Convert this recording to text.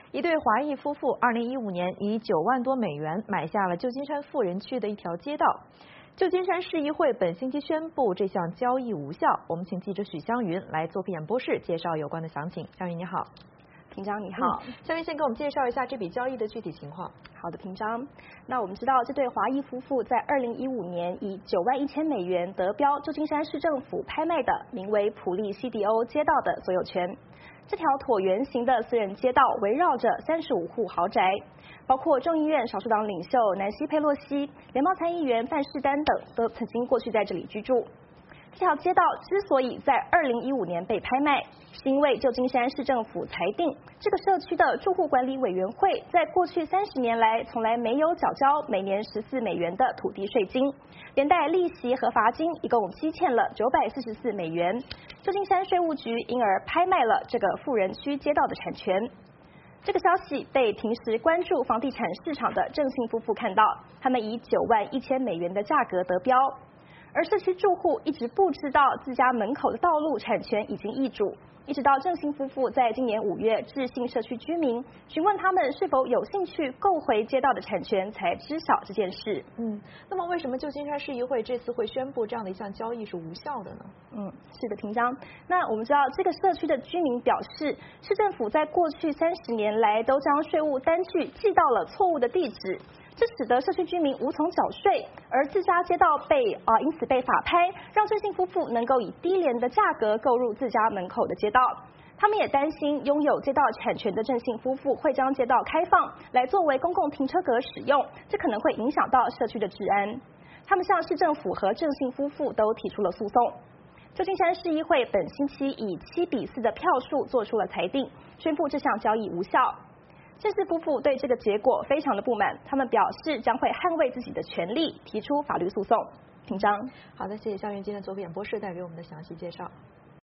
一对华裔夫妇2015年以9万多美元买下了旧金山富人区的一条街道。旧金山市议会本星期宣布这项交易无效。我们请记者许湘云来做客演播室介绍有关的详情。湘云你好。 平章你好， 湘云先给我们介绍一下这笔交易的具体情况。 好的，平章。那我们知道这对华裔夫妇在2015年以9万1000美元得标旧金山市政府拍卖的名为普利西迪欧街道的所有权。这条椭圆形的私人街道围绕着35户豪宅，包括众议院少数党领袖南希佩洛西、联邦参议员范士丹等都曾经过去在这里居住。这条街道之所以在2015年被拍卖，是因为旧金山市政府裁定这个社区的住户管理委员会在过去30年来从来没有缴交每年14美元的土地税金，连带利息和罚金一共积欠了944美元。旧金山税务局因而拍卖了这个富人区街道的产权。这个消息被平时关注房地产市场的郑姓夫妇看到，他们以9万1000美元的价格得标。而社区住户一直不知道自家门口的道路产权已经易主，一直到郑姓夫妇在今年5月致信社区居民，询问他们是否有兴趣购回街道的产权，才知晓这件事。 那么为什么旧金山市议会这次会宣布这样的一项交易是无效的呢？ 是的，平章。那我们知道这个社区的居民表示，市政府在过去30年来都将税务单据寄到了错误的地址。这使得社区居民无从缴税，而自家街道因此被法拍，让郑姓夫妇能够以低廉的价格购入自家门口的街道。他们也担心拥有街道产权的郑姓夫妇会将街道开放来作为公共停车格使用，这可能会影响到社区的治安。他们向市政府和郑姓夫妇都提出了诉讼。旧金山市议会本星期以7-4的票数做出了裁定，宣布这项交易无效。郑氏夫妇对这个结果非常的不满，他们表示将会捍卫自己的权利，提出法律诉讼。平章。 好的，谢谢湘云今天做客演播室带给我们的详细介绍。